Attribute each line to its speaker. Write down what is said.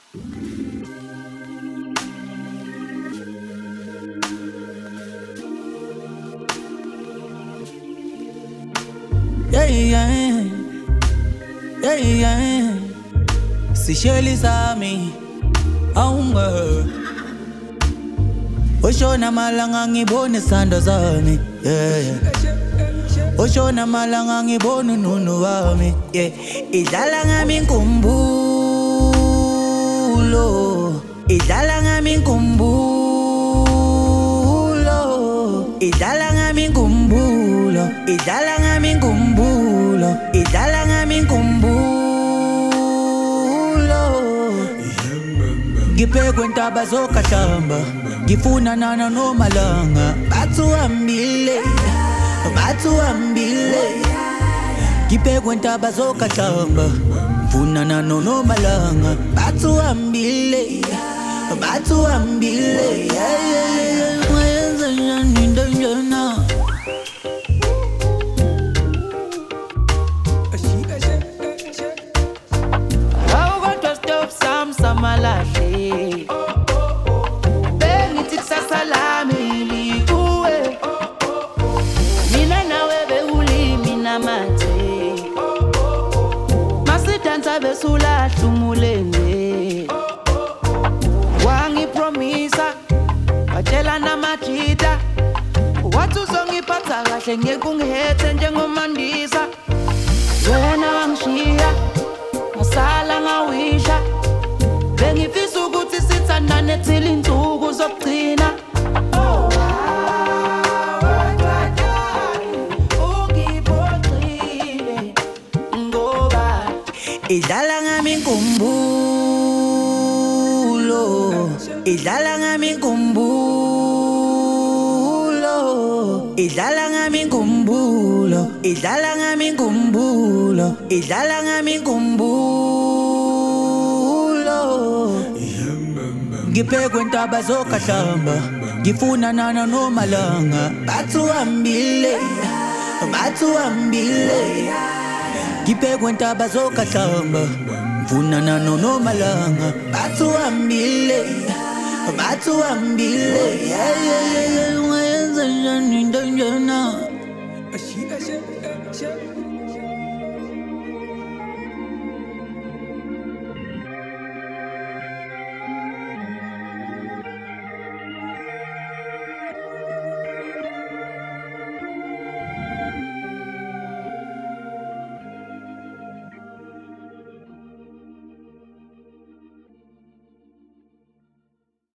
Speaker 1: Yeah, yeah, yeah, yeah. Sisheli sami, aunga. Oshona malanga ngibone sando zami, yeah. Oshona malanga ngibone nunu wami, yeah. Idlala ngami inkumbulo, idlala ngami inkumbulo, idlala ngami inkumbulo, idlala ngami inkumbulo, idlala ngami inkumbulo. Ngibhekwe intaba zokahlamba, ngifuna nana nomalanga. Bathuhambile, bathuhambile. Ngibhekwe intaba zokahlamba, ngifuna nana nomalanga. Bathuhambile, bathuhambile. Yeah, yeah, yeah. Wayenza njani ndanjana?
Speaker 2: Malahle bengithi kusasa lami likuwe mina nawe bewulimi namathe masidansa besulahla umulenge wangipromisa watshela namajita wathi uzongiphatha kahle ngeke ungihethe njengomandisa wena wangishiya ngasala ngawisha bengifisa ukuthi sithandane till insuku zokugcina. Ungiphoxile ngoba
Speaker 1: idlala ngami inkumbulo, idlala ngami inkumbulo, idlala ngami inkumbulo, idlala ngami inkumbulo, idlala ngami inkumbulo. Ngibhekwe intaba zokahlamba, ngifuna nana nomalanga. Bathuhambile, bathuhambile. Ngibhekwe intaba zokahlamba, ngifuna nana nomalanga. Bathuhambile, bathuhambile. Yeah, yeah, yeah, yeah. Wayenza njani